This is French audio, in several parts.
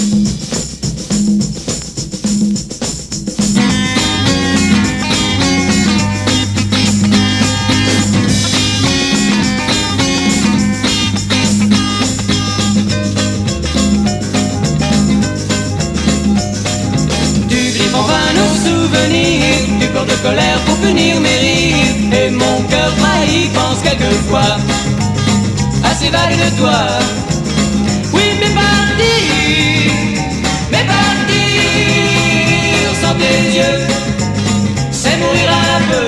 Du peur de colère pour punir mes rires. Et mon cœur trahi pense quelquefois à s'évader de toi. Oui, mais partir sans tes yeux, c'est mourir un peu.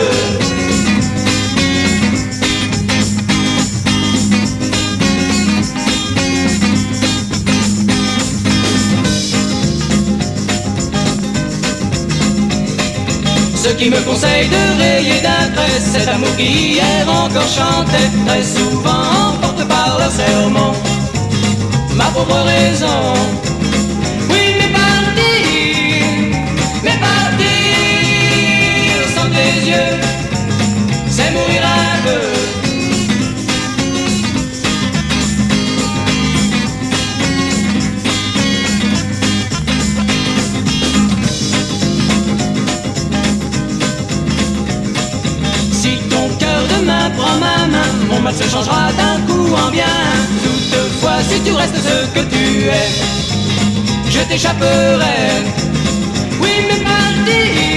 Ceux qui me conseillent de rayer d'un trait cet amour qui hier encore chantait, très souvent emporte par leur sermon ma pauvre raison. Oui, mais partir sans tes yeux, c'est mourir un peu. Prends ma main, mon mal se changera d'un coup en bien. Toutefois, si tu restes ce que tu es, je t'échapperai. Oui, mais partir